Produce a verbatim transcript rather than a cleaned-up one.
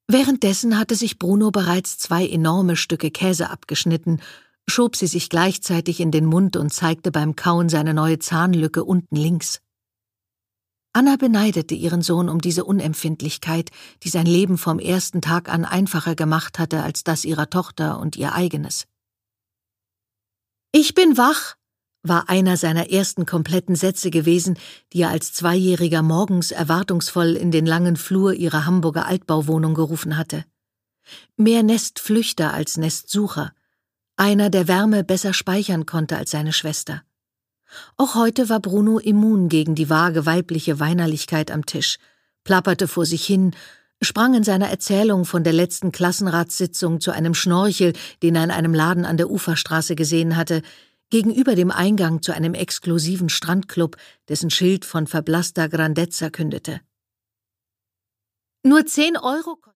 Währenddessen hatte sich Bruno bereits zwei enorme Stücke Käse abgeschnitten, schob sie sich gleichzeitig in den Mund und zeigte beim Kauen seine neue Zahnlücke unten links. Anna beneidete ihren Sohn um diese Unempfindlichkeit, die sein Leben vom ersten Tag an einfacher gemacht hatte als das ihrer Tochter und ihr eigenes. »Ich bin wach«, war einer seiner ersten kompletten Sätze gewesen, die er als Zweijähriger morgens erwartungsvoll in den langen Flur ihrer Hamburger Altbauwohnung gerufen hatte. Mehr Nestflüchter als Nestsucher. Einer, der Wärme besser speichern konnte als seine Schwester. Auch heute war Bruno immun gegen die vage weibliche Weinerlichkeit am Tisch, plapperte vor sich hin, sprang in seiner Erzählung von der letzten Klassenratssitzung zu einem Schnorchel, den er in einem Laden an der Uferstraße gesehen hatte, gegenüber dem Eingang zu einem exklusiven Strandclub, dessen Schild von verblasster Grandezza kündete. »Nur zehn Euro